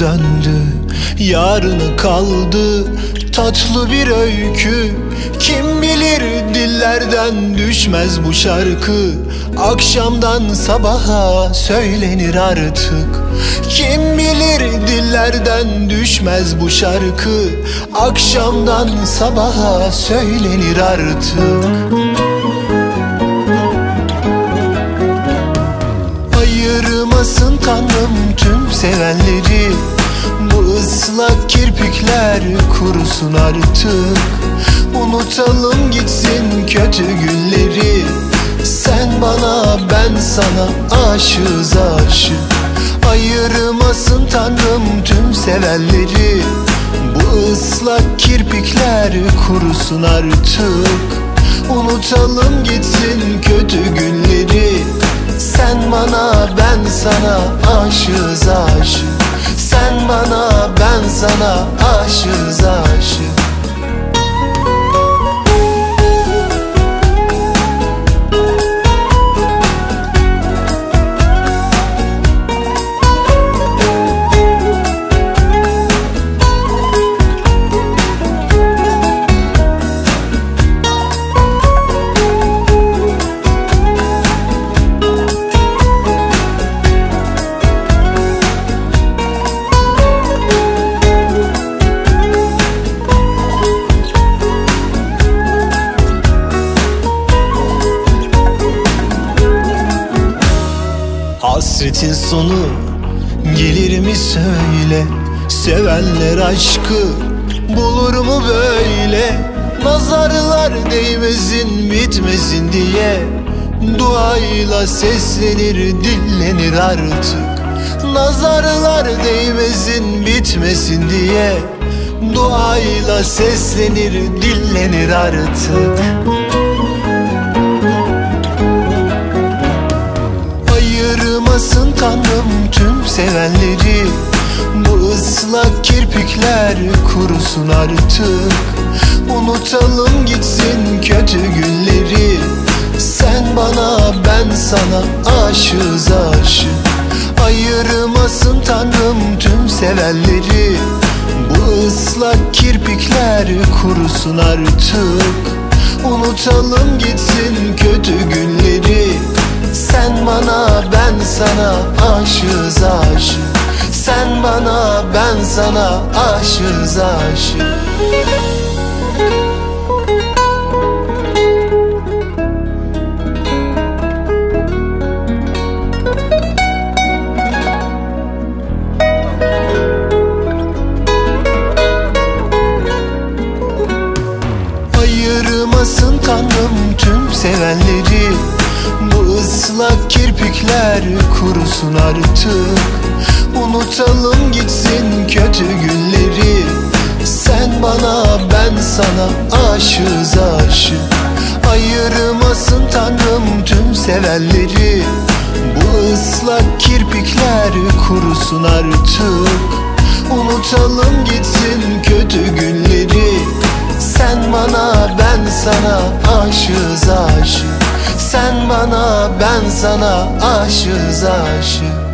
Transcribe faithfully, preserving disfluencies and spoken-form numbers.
döndü, yarına kaldı tatlı bir öykü. Kim bilir dillerden düşmez bu şarkı, akşamdan sabaha söylenir artık. Kim bilir dillerden düşmez bu şarkı, akşamdan sabaha söylenir artık. Ayırmasın Tanrım tüm sevenleri, bu ıslak kirpikler kurusun artık. Unutalım gitsin kötü günleri, sen bana ben sana aşığız aşık. Ayırmasın Tanrım tüm sevenleri, bu ıslak kirpikler kurusun artık. Unutalım gitsin kötü günleri, sen bana ben sana aşığız aşık. Sen bana ben sana aşığız aşık. Hasretin sonu gelir mi söyle, sevenler aşkı bulur mu böyle? Nazarlar değmesin bitmesin diye, duayla seslenir dillenir artık. Nazarlar değmesin bitmesin diye, duayla seslenir dillenir artık. Ayırmasın Tanrım tüm sevenleri, bu ıslak kirpikler kurusun artık. Unutalım gitsin kötü günleri, sen bana ben sana aşığız aşık. Ayırmasın Tanrım tüm sevenleri, bu ıslak kirpikler kurusun artık. Unutalım gitsin kötü günleri, sen bana ben sana aşığız aşık. Sen bana ben sana aşığız aşık. Ayırmasın Tanrım tüm sevenleri, bu ıslak kirpikler kurusun artık. Unutalım gitsin kötü günleri, sen bana ben sana aşığız aşık. Ayırmasın Tanrım tüm sevenleri, bu ıslak kirpikler kurusun artık. Unutalım gitsin kötü günleri, sen bana ben sana aşığız aşık. Sen bana ben sana aşığız aşık.